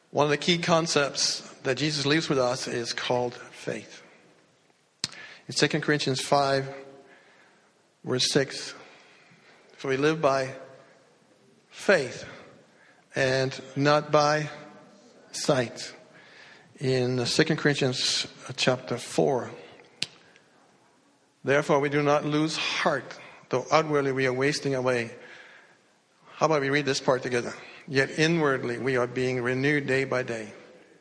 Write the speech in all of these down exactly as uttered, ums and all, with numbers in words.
One of the key concepts that Jesus leaves with us is called faith. In Second Corinthians five, verse six, for we live by faith and not by sight. In Second Corinthians chapter four, therefore we do not lose heart, though outwardly we are wasting away. How about we read this part together? Yet inwardly we are being renewed day by day.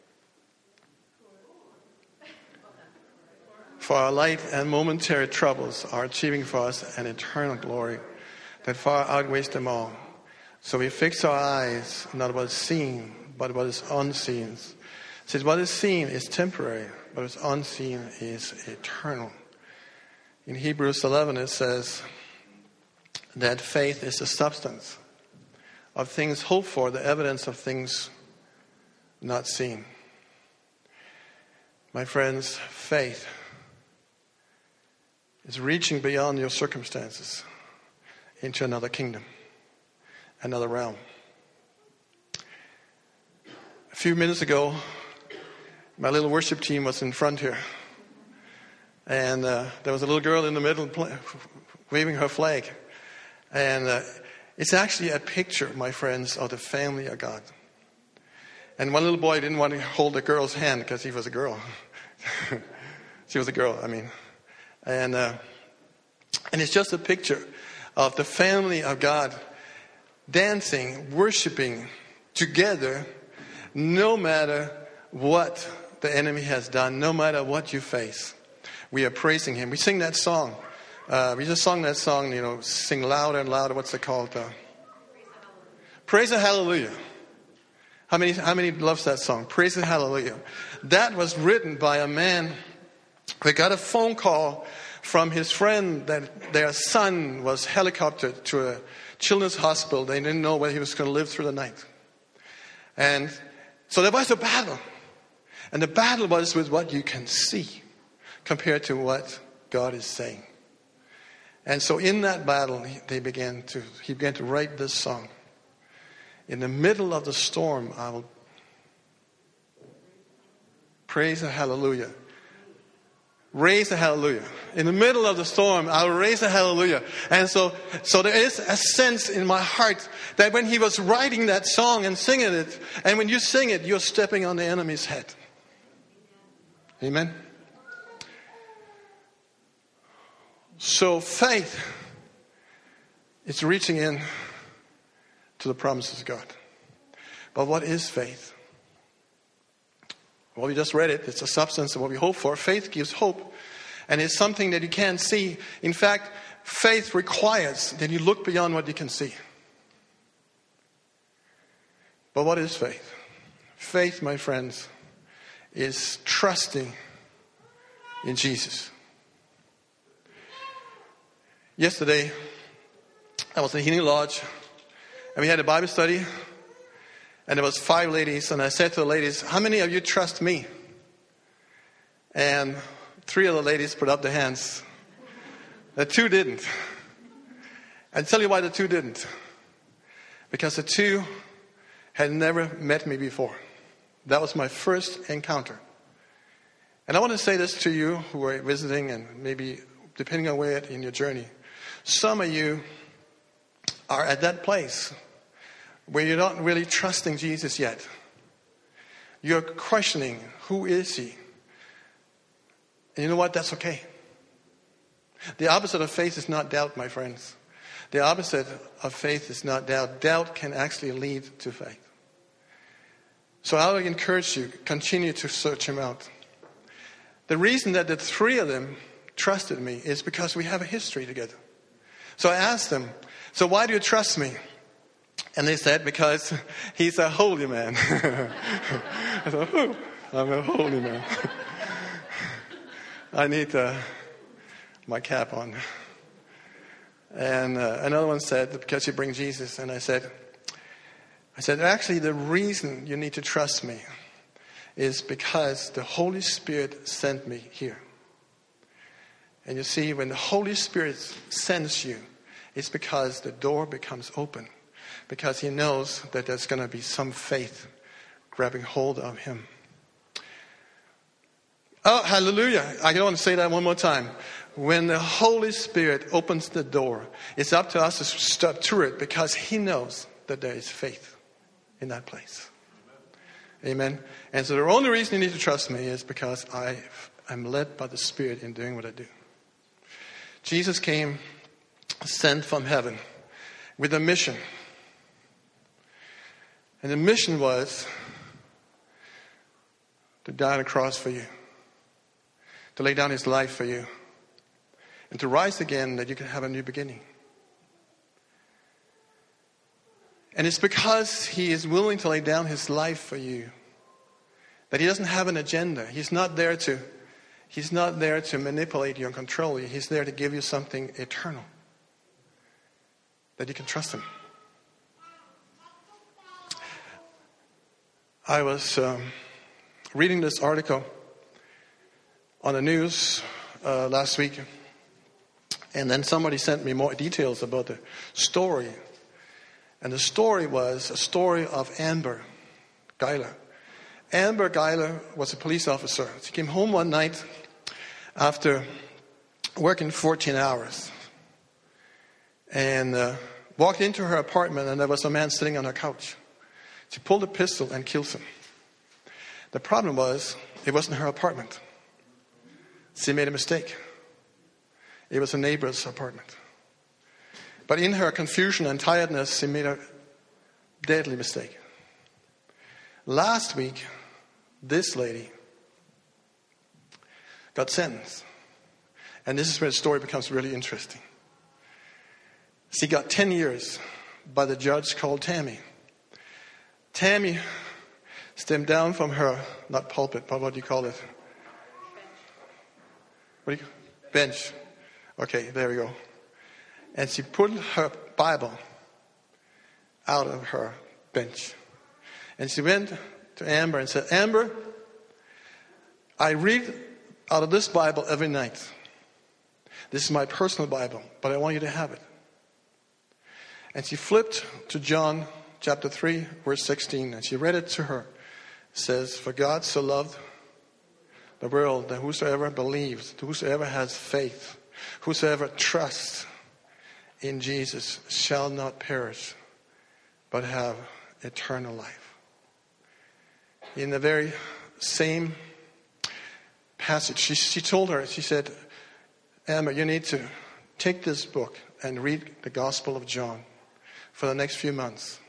For our light and momentary troubles are achieving for us an eternal glory that far outweighs them all. So we fix our eyes not what is seen, but what is unseen. It says what is seen is temporary, but what is unseen is eternal. In Hebrews eleven it says that faith is the substance of things hoped for, the evidence of things not seen. My friends, faith is reaching beyond your circumstances into another kingdom, another realm. A few minutes ago, my little worship team was in front here. And uh, there was a little girl in the middle play, waving her flag. And uh, it's actually a picture, my friends, of the family of God. And one little boy didn't want to hold the girl's hand because he was a girl. She was a girl, I mean. And uh, and it's just a picture of the family of God dancing, worshiping together, no matter what the enemy has done, no matter what you face. We are praising him. We sing that song. Uh, we just sung that song, you know, sing louder and louder. What's it called? Uh, Praise the Hallelujah. How many, how many loves that song? Praise the Hallelujah. That was written by a man who got a phone call from his friend that their son was helicoptered to a children's hospital. They didn't know whether he was going to live through the night. And so there was a battle. And the battle was with what you can see compared to what God is saying. And so in that battle, they began to, he began to write this song. In the middle of the storm, I will praise the hallelujah. Raise the hallelujah. In the middle of the storm, I will raise the hallelujah. And so, so there is a sense in my heart that when he was writing that song and singing it, and when you sing it, you're stepping on the enemy's head. Amen. So faith is reaching in to the promises of God. But what is faith? Well, we just read it. It's a substance of what we hope for. Faith gives hope. And it's something that you can't see. In fact, faith requires that you look beyond what you can see. But what is faith? Faith, my friends, is trusting in Jesus. Yesterday, I was in Healing Lodge, and we had a Bible study, and there was five ladies, and I said to the ladies, how many of you trust me? And three of the ladies put up their hands. The two didn't. I'll tell you why the two didn't. Because the two had never met me before. That was my first encounter. And I want to say this to you who are visiting and maybe depending on where you're at in your journey. Some of you are at that place where you're not really trusting Jesus yet. You're questioning, who is he? And you know what? That's okay. The opposite of faith is not doubt, my friends. The opposite of faith is not doubt. Doubt can actually lead to faith. So I would encourage you, continue to search him out. The reason that the three of them trusted me is because we have a history together. So I asked them, so why do you trust me? And they said, because he's a holy man. I thought, oh, I'm a holy man. I need uh, my cap on. And uh, another one said, because you bring Jesus. And I said, I said, actually, the reason you need to trust me is because the Holy Spirit sent me here. And you see, when the Holy Spirit sends you, it's because the door becomes open. Because he knows that there's going to be some faith grabbing hold of him. Oh, hallelujah. I want to say that one more time. When the Holy Spirit opens the door, it's up to us to step through it because he knows that there is faith in that place. Amen. And so the only reason you need to trust me is because I am led by the Spirit in doing what I do. Jesus came sent from heaven with a mission. And the mission was to die on a cross for you, to lay down his life for you, and to rise again that you can have a new beginning. And it's because he is willing to lay down his life for you that he doesn't have an agenda. He's not there to, he's not there to manipulate you and control you. He's there to give you something eternal, that you can trust him. I was um, reading this article on the news uh, last week, and then somebody sent me more details about the story. And the story was a story of Amber Guyler. Amber Guyler was a police officer. She came home one night after working fourteen hours and uh, walked into her apartment, and there was a man sitting on her couch. She pulled a pistol and killed him. The problem was, it wasn't her apartment. She made a mistake. It was a neighbor's apartment. But in her confusion and tiredness, she made a deadly mistake. Last week, this lady got sentenced. And this is where the story becomes really interesting. She got ten years by the judge called Tammy. Tammy stepped down from her, not pulpit, but what do you call it? What do you, bench. Okay, there we go. And she put her Bible out of her bench. And she went to Amber and said, Amber, I read out of this Bible every night. This is my personal Bible, but I want you to have it. And she flipped to John chapter three, verse sixteen, and she read it to her. It says, for God so loved the world that whosoever believes, whosoever has faith, whosoever trusts in Jesus shall not perish, but have eternal life. In the very same passage, she, she told her, she said, Amber, you need to take this book and read the Gospel of John for the next few months.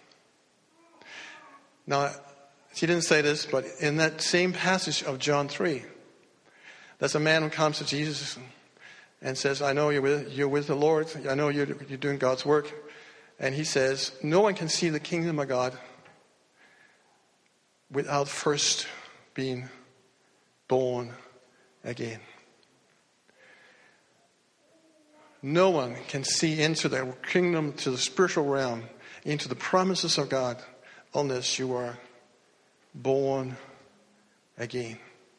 Now, she didn't say this, but in that same passage of John three, there's a man who comes to Jesus and says, I know you're with, you're with the Lord. I know you're, you're doing God's work. And he says, no one can see the kingdom of God without first being born again. No one can see into the kingdom, to the spiritual realm, into the promises of God, unless you are born again.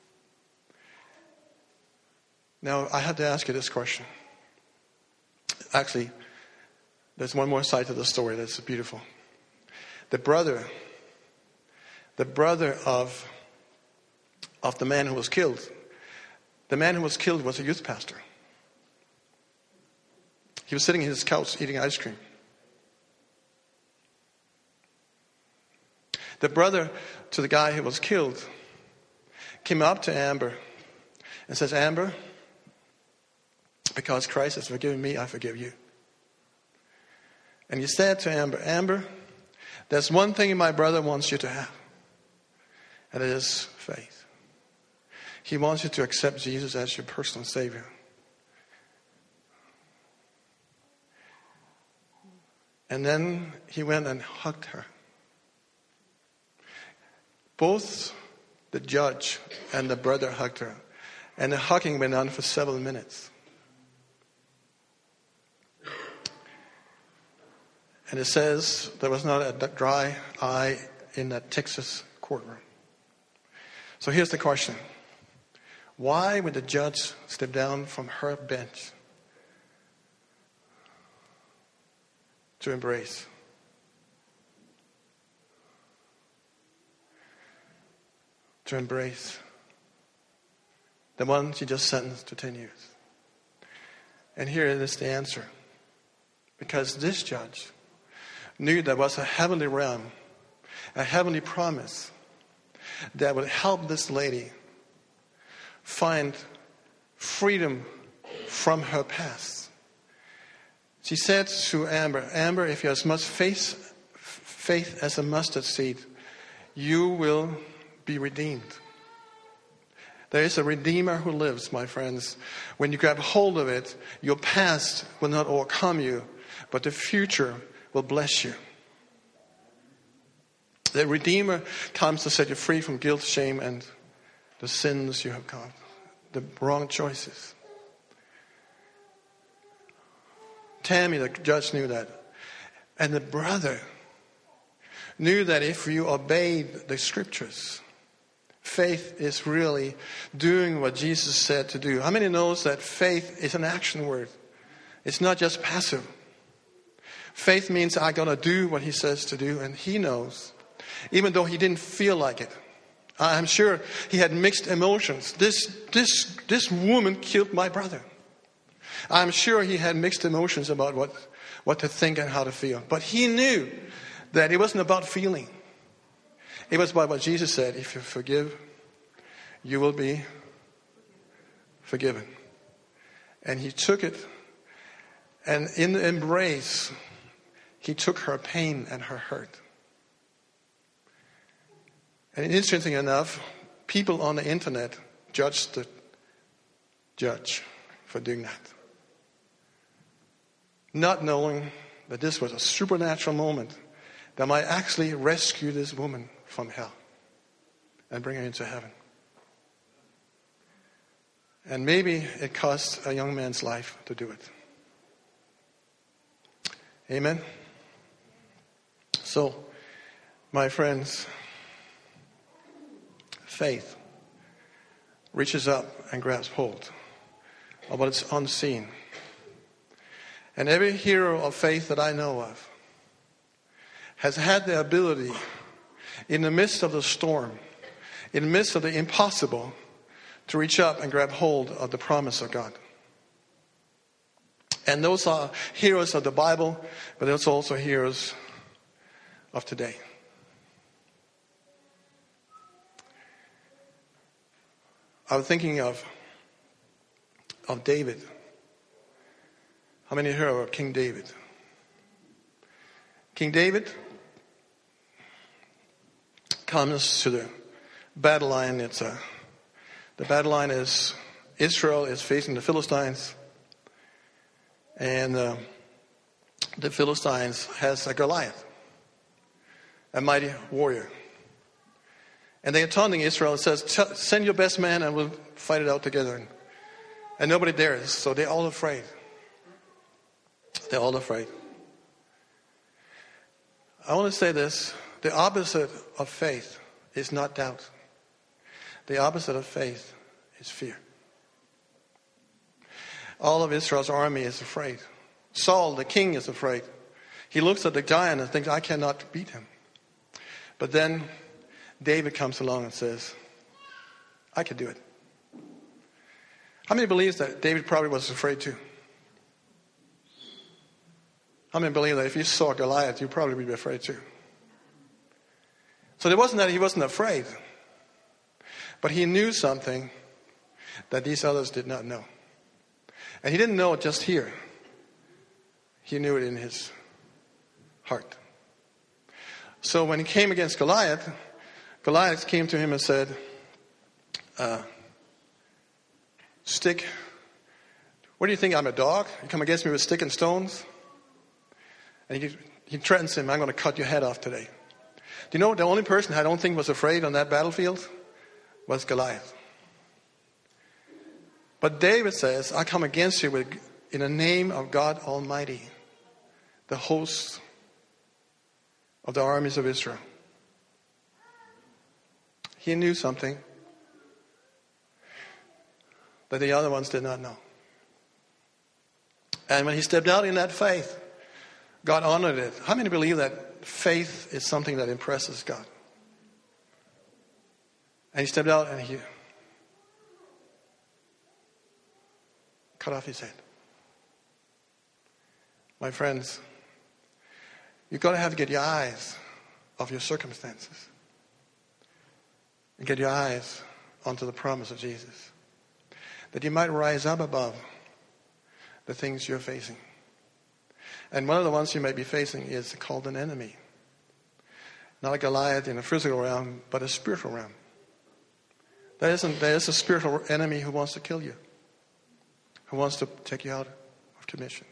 Now, I have to ask you this question. Actually, there's one more side to the story that's beautiful. The brother, the brother of, of the man who was killed, the man who was killed was a youth pastor. He was sitting in his couch eating ice cream. The brother to the guy who was killed came up to Amber and says, Amber, because Christ has forgiven me, I forgive you. And he said to Amber, Amber, there's one thing my brother wants you to have, and it is faith. He wants you to accept Jesus as your personal Savior. And then he went and hugged her. Both the judge and the brother hugged her. And the hugging went on for several minutes. And it says there was not a dry eye in that Texas courtroom. So here's the question. Why would the judge step down from her bench to embrace? to embrace the one she just sentenced to ten years. And here is the answer. Because this judge knew there was a heavenly realm, a heavenly promise that would help this lady find freedom from her past. She said to Amber, Amber, if you have as much faith, faith as a mustard seed, you will be redeemed. There is a Redeemer who lives, my friends. When you grab hold of it, your past will not overcome you, but the future will bless you. The Redeemer comes to set you free from guilt, shame, and the sins you have caused, the wrong choices. Tammy, the judge, knew that. And the brother knew that if you obeyed the scriptures, faith is really doing what Jesus said to do. How many knows that faith is an action word? It's not just passive. Faith means I'm going to do what he says to do, and he knows, even though he didn't feel like it. I'm sure he had mixed emotions. This, this, this woman killed my brother. I'm sure he had mixed emotions about what, what to think and how to feel. But he knew that it wasn't about feeling. It was about what Jesus said. If you forgive, you will be forgiven. And he took it, and in the embrace, he took her pain and her hurt. And interesting enough, people on the internet judged the judge for doing that. Not knowing that this was a supernatural moment that might actually rescue this woman from hell and bring her into heaven. And maybe it cost a young man's life to do it. Amen? So, my friends, faith reaches up and grabs hold of what is unseen. And every hero of faith that I know of has had the ability, in the midst of the storm, in the midst of the impossible, to reach up and grab hold of the promise of God. And those are heroes of the Bible, but those are also heroes of today. I was thinking of, of David. How many heard of King David? King David comes to the battle line. It's a, the battle line is Israel is facing the Philistines. And uh, the Philistines has a Goliath, a mighty warrior. And they are taunting Israel and says, send your best man and we'll fight it out together. And nobody dares, so they're all afraid. They're all afraid. I want to say this. The opposite of faith is not doubt. The opposite of faith is fear. All of Israel's army is afraid. Saul, the king, is afraid. He looks at the giant and thinks, I cannot beat him. But then David comes along and says, I can do it. How many believes that David probably was afraid too? How many believe that if you saw Goliath, you'd probably be afraid too? So it wasn't that he wasn't afraid, but he knew something that these others did not know. And he didn't know it just here. He knew it in his heart. So when he came against Goliath, Goliath came to him and said, uh, stick, what do you think, I'm a dog? You come against me with stick and stones? And he, he threatens him, I'm going to cut your head off today. Do you know the only person I don't think was afraid on that battlefield was Goliath. But David says, I come against you with, in the name of God Almighty, the host of the armies of Israel. He knew something that the other ones did not know. And when he stepped out in that faith, God honored it. How many believe that faith is something that impresses God? And he stepped out and he cut off his head. My friends, you've got to have to get your eyes off your circumstances and get your eyes onto the promise of Jesus, that you might rise up above the things you're facing. And one of the ones you may be facing is called an enemy. Not a Goliath in a physical realm, but a spiritual realm. There isn't, there is a spiritual enemy who wants to kill you, who wants to take you out of commission.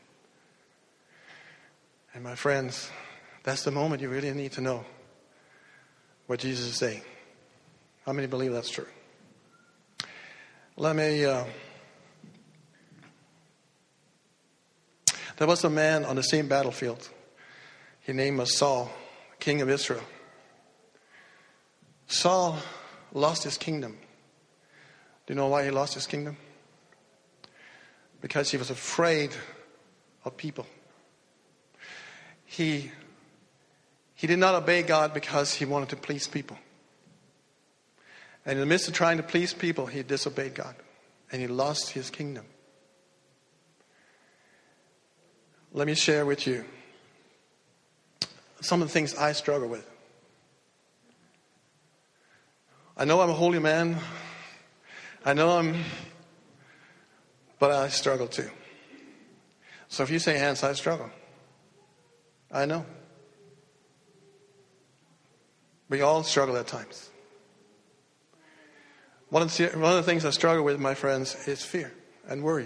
And my friends, that's the moment you really need to know what Jesus is saying. How many believe that's true? Let me... Uh, there was a man on the same battlefield. His name was Saul, king of Israel. Saul lost his kingdom. Do you know why he lost his kingdom? Because he was afraid of people. He, he did not obey God because he wanted to please people. And in the midst of trying to please people, he disobeyed God. And he lost his kingdom. Let me share with you some of the things I struggle with. I know I'm a holy man. I know I'm, but I struggle too. So if you say, Hans, I struggle. I know. We all struggle at times. One of, the, one of the things I struggle with, my friends, is fear and worry.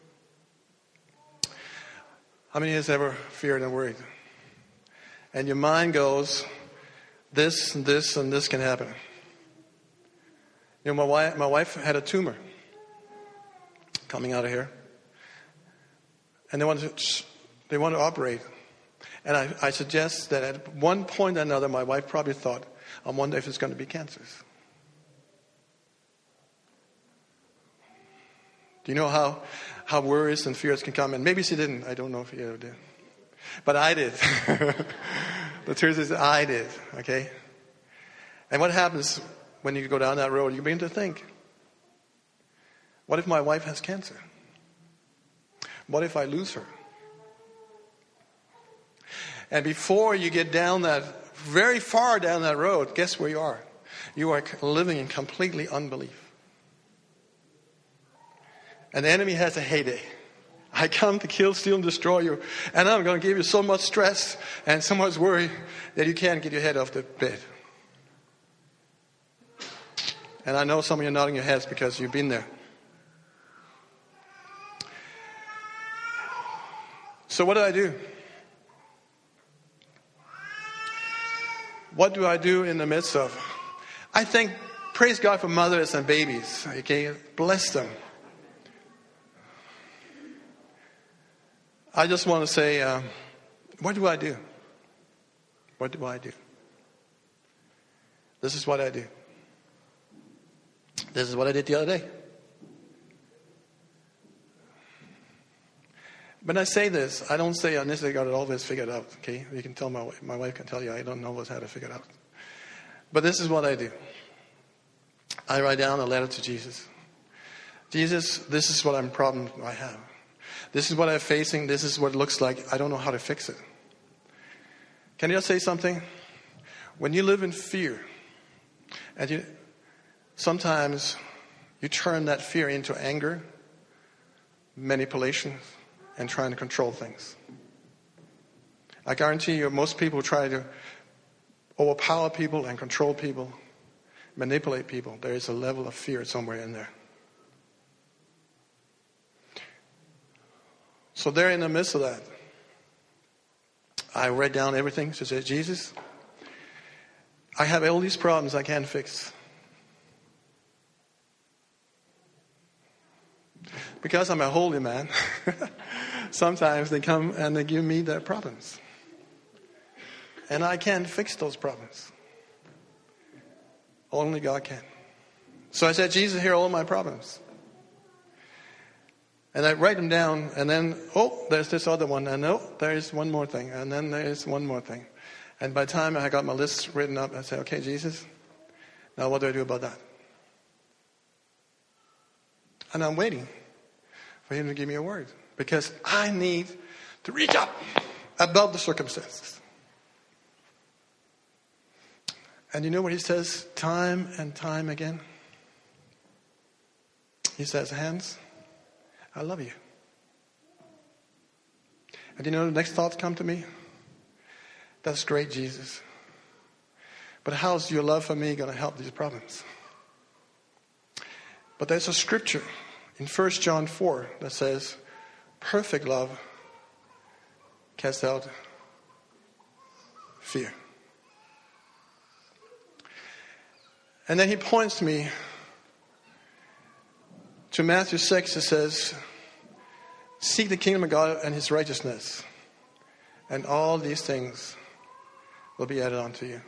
How many of you have ever feared and worried? And your mind goes, this and this and this can happen. You know, my wife, my wife had a tumor coming out of here. And they wanted to, they wanted to operate. And I, I suggest that at one point or another, my wife probably thought, I wonder if it's going to be cancerous. Do you know how, how worries and fears can come? And maybe she didn't. I don't know if you ever did. But I did. The truth is I did. Okay? And what happens when you go down that road? You begin to think, what if my wife has cancer? What if I lose her? And before you get down that, very far down that road, guess where you are? You are living in completely unbelief. And the enemy has a heyday. I come to kill, steal, and destroy you. And I'm going to give you so much stress and so much worry that you can't get your head off the bed. And I know some of you are nodding your heads because you've been there. So what do I do? What do I do in the midst of? I think, praise God for mothers and babies. Okay, bless them. I just want to say, uh, what do I do? What do I do? This is what I do. This is what I did the other day. When I say this, I don't say I necessarily got it always figured out. Okay, you can tell my my wife can tell you I don't always how to figure it out. But this is what I do. I write down a letter to Jesus. Jesus, this is what I'm problem I have. This is what I'm facing. This is what it looks like. I don't know how to fix it. Can I just say something? When you live in fear, and you sometimes you turn that fear into anger, manipulation, and trying to control things. I guarantee you, most people try to overpower people and control people, manipulate people. There is a level of fear somewhere in there. So there in the midst of that, I write down everything. So I said, Jesus, I have all these problems I can't fix. Because I'm a holy man, sometimes they come and they give me their problems. And I can't fix those problems. Only God can. So I said, Jesus, here are all my problems. And I write them down, and then, oh, there's this other one, and oh, there's one more thing, and then there's one more thing. And by the time I got my list written up, I said, okay, Jesus, now what do I do about that? And I'm waiting for him to give me a word. Because I need to reach up above the circumstances. And you know what he says time and time again? He says, Hans, I love you. And you know the next thoughts come to me? That's great, Jesus. But how's your love for me going to help these problems? But there's a scripture in First John four that says, perfect love casts out fear. And then he points me to Matthew six. It says, seek the kingdom of God and his righteousness, and all these things will be added unto you.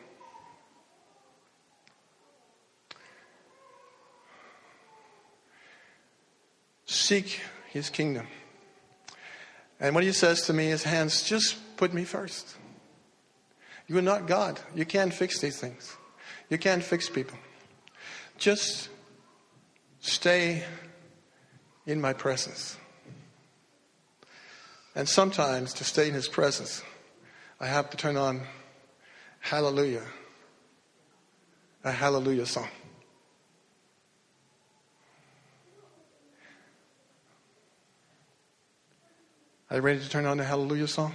Seek his kingdom. And what he says to me is, Hans, just put me first. You are not God. You can't fix these things. You can't fix people. Just stay in my presence. And sometimes to stay in his presence, I have to turn on Hallelujah, a Hallelujah song. Are you ready to turn on the Hallelujah song?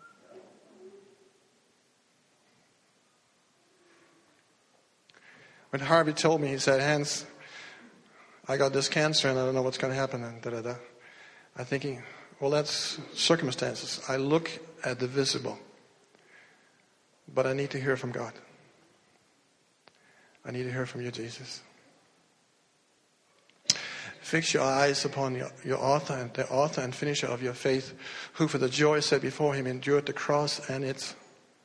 When Harvey told me, he said, Hans, I got this cancer and I don't know what's going to happen. And da da da. I'm thinking, well, that's circumstances. I look at the visible, but I need to hear from God. I need to hear from you, Jesus. Fix your eyes upon your, your author and the author and finisher of your faith, who for the joy set before him endured the cross and its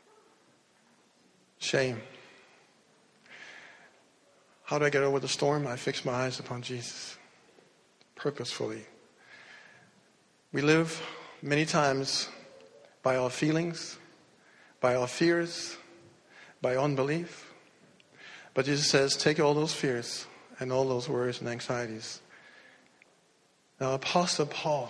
shame. How do I get over the storm? I fix my eyes upon Jesus. Purposefully. We live many times by our feelings, by our fears, by unbelief. But Jesus says, take all those fears and all those worries and anxieties. Now, Apostle Paul,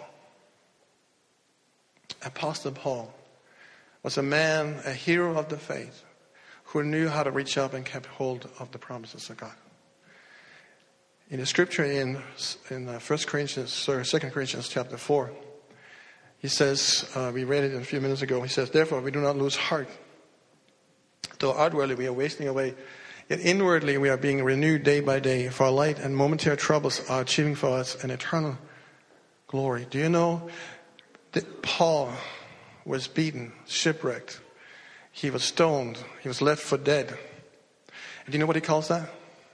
Apostle Paul was a man, a hero of the faith, who knew how to reach up and kept hold of the promises of God. In the scripture in in uh, First Corinthians, sorry, Second Corinthians chapter four, he says, uh, we read it a few minutes ago. He says, therefore we do not lose heart. Though outwardly we are wasting away, yet inwardly we are being renewed day by day. For our light and momentary troubles are achieving for us an eternal glory. Do you know that Paul was beaten, shipwrecked? He was stoned. He was left for dead. And do you know what he calls that?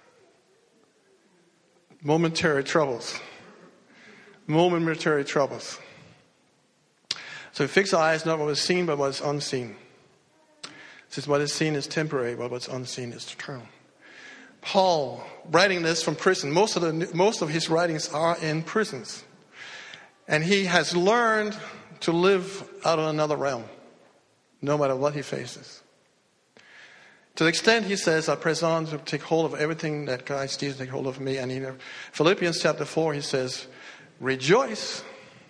Momentary troubles. Momentary troubles. So we fix our eyes not what was seen, but what is unseen. Since what is seen is temporary, but what's unseen is eternal. Paul, writing this from prison, most of the most of his writings are in prisons. And he has learned to live out of another realm, no matter what he faces. To the extent he says, I press on to take hold of everything that Christ Jesus take hold of me. And in Philippians chapter four, he says, rejoice.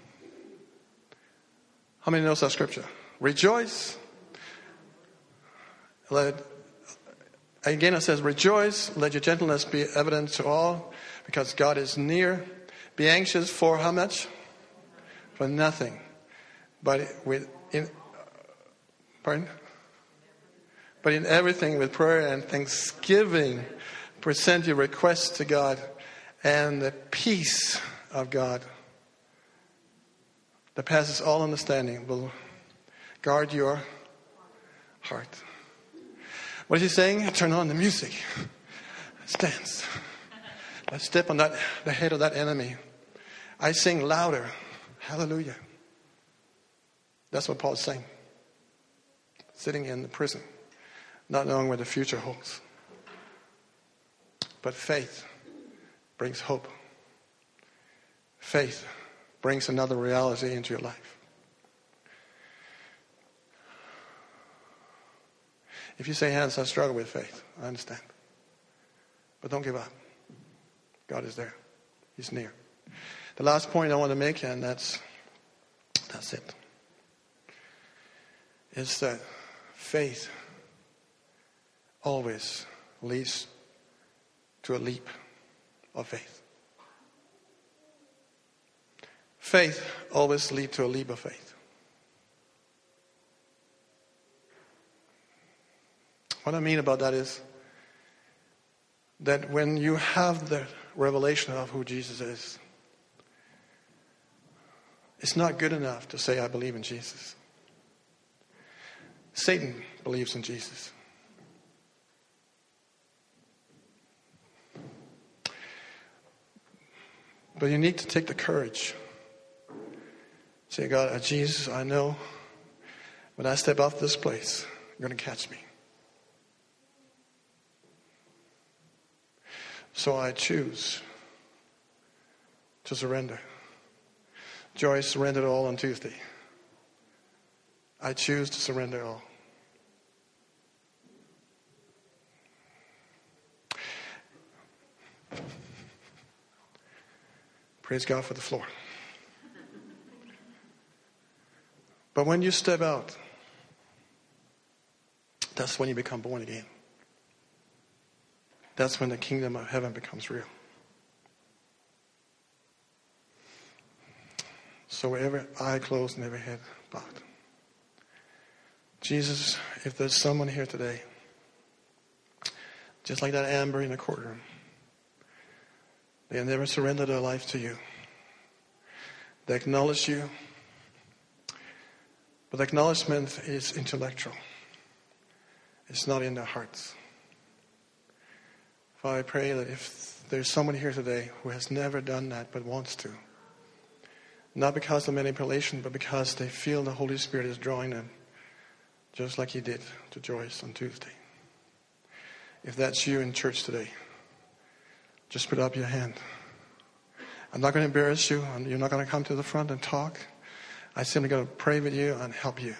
How many knows that scripture? Rejoice. Let, again it says, rejoice. Let your gentleness be evident to all, because God is near. Be anxious for how much? For nothing. But with in pardon? But in everything with prayer and thanksgiving, present your requests to God, and the peace of God that passes all understanding will guard your heart. What is he saying? Turn on the music. Let's dance. Let's step on that the head of that enemy. I sing louder. Hallelujah. That's what Paul's saying. Sitting in the prison, not knowing what the future holds. But faith brings hope. Faith brings another reality into your life. If you say, Hans, I struggle with faith, I understand. But don't give up. God is there. He's near. The last point I want to make, and that's that's it, is that faith always leads to a leap of faith. Faith always leads to a leap of faith. What I mean about that is that when you have the revelation of who Jesus is, it's not good enough to say, I believe in Jesus. Satan believes in Jesus. But you need to take the courage. Say, God, Jesus, I know when I step off this place, you're going to catch me. So I choose to surrender. Joyce surrendered all on Tuesday. I choose to surrender all. Praise God for the floor. But when you step out, that's when you become born again. That's when the kingdom of heaven becomes real. So every eye closed and every head bowed. Jesus, if there's someone here today, just like that Amber in the courtroom, they have never surrendered their life to you. They acknowledge you, but the acknowledgement is intellectual. It's not in their hearts. Father, I pray that if there's someone here today who has never done that but wants to, not because of manipulation, but because they feel the Holy Spirit is drawing them, just like He did to Joyce on Tuesday. If that's you in church today, just put up your hand. I'm not going to embarrass you. You're not going to come to the front and talk. I'm simply going to pray with you and help you.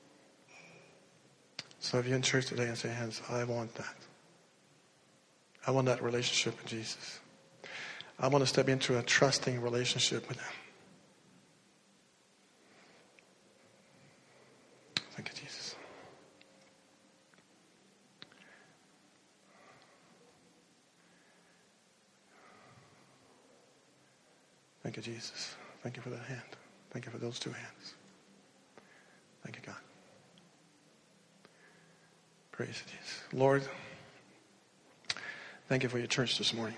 So if you're in church today and say, hands, I want that. I want that relationship with Jesus. I want to step into a trusting relationship with Him. Thank you, Jesus. Thank you, Jesus. Thank you for that hand. Thank you for those two hands. Thank you, God. Praise you, Jesus. Lord, thank you for your church this morning.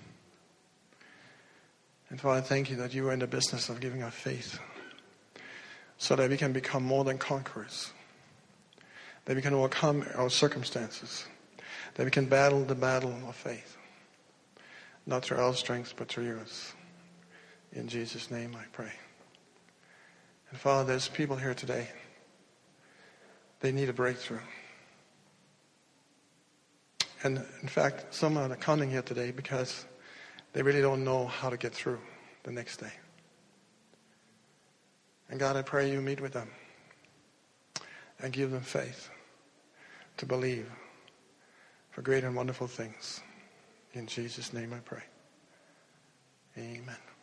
And Father, thank you that you are in the business of giving us faith so that we can become more than conquerors, that we can overcome our circumstances, that we can battle the battle of faith, not through our strength, but through yours. In Jesus' name I pray. And Father, there's people here today, they need a breakthrough. And in fact, some are coming here today because they really don't know how to get through the next day. And God, I pray you meet with them and give them faith to believe for great and wonderful things. In Jesus' name I pray. Amen.